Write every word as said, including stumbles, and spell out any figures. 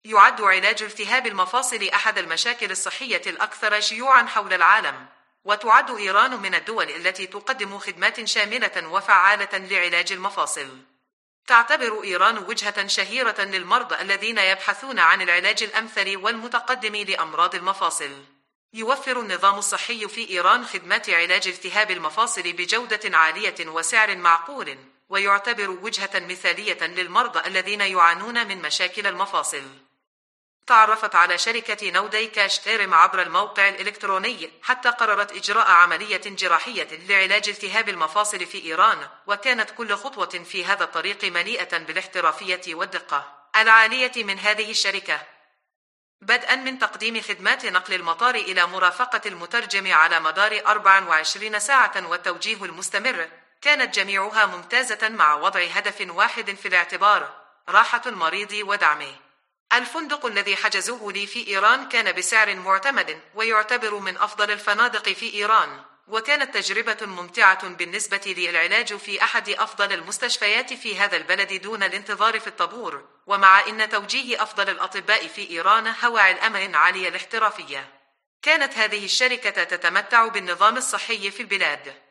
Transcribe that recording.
يعد علاج التهاب المفاصل أحد المشاكل الصحية الأكثر شيوعاً حول العالم، وتعد إيران من الدول التي تقدم خدمات شاملة وفعالة لعلاج المفاصل. تعتبر إيران وجهة شهيرة للمرضى الذين يبحثون عن العلاج الأمثل والمتقدم لأمراض المفاصل. يوفر النظام الصحي في إيران خدمات علاج التهاب المفاصل بجودة عالية وسعر معقول، ويعتبر وجهة مثالية للمرضى الذين يعانون من مشاكل المفاصل. تعرفت على شركة نودي كاشتيرم عبر الموقع الإلكتروني حتى قررت إجراء عملية جراحية لعلاج التهاب المفاصل في إيران، وكانت كل خطوة في هذا الطريق مليئة بالاحترافية والدقة العالية من هذه الشركة، بدءا من تقديم خدمات نقل المطار إلى مرافقة المترجم على مدار أربع وعشرين ساعة والتوجيه المستمر. كانت جميعها ممتازة مع وضع هدف واحد في الاعتبار: راحة المريض ودعمه. الفندق الذي حجزوه لي في إيران كان بسعر معتمد، ويعتبر من أفضل الفنادق في إيران، وكانت تجربة ممتعة بالنسبة لي. العلاج في أحد أفضل المستشفيات في هذا البلد دون الانتظار في الطابور، ومع إن توجيه أفضل الأطباء في إيران هو الأمن عالي الاحترافية، كانت هذه الشركة تتمتع بالنظام الصحي في البلاد.